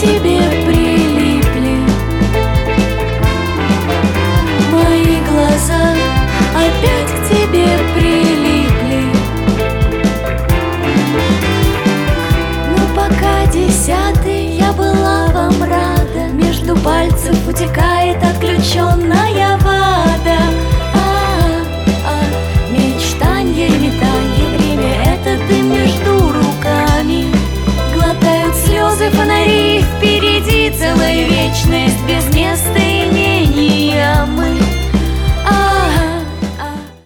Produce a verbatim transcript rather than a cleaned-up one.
тебе прилипли. Мои глаза опять к тебе прилипли. Но пока десятый я была вам рада, между пальцев утекает отключенная вода. А-а-а, мечтанье, метанье, время — это ты между руками. Глотают слезы фонари, впереди целая вечность без